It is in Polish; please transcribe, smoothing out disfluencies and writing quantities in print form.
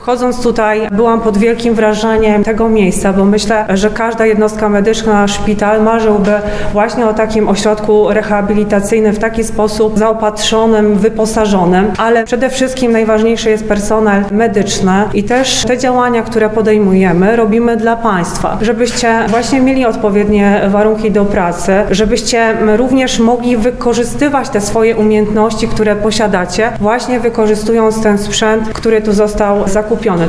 Wchodząc tutaj, byłam pod wielkim wrażeniem tego miejsca, bo myślę, że każda jednostka medyczna, szpital marzyłby właśnie o takim ośrodku rehabilitacyjnym w taki sposób zaopatrzonym, wyposażonym, ale przede wszystkim najważniejszy jest personel medyczny i też te działania, które podejmujemy, robimy dla Państwa, żebyście właśnie mieli odpowiednie warunki do pracy, żebyście również mogli wykorzystywać te swoje umiejętności, które posiadacie, właśnie wykorzystując ten sprzęt, który tu został zakupiony.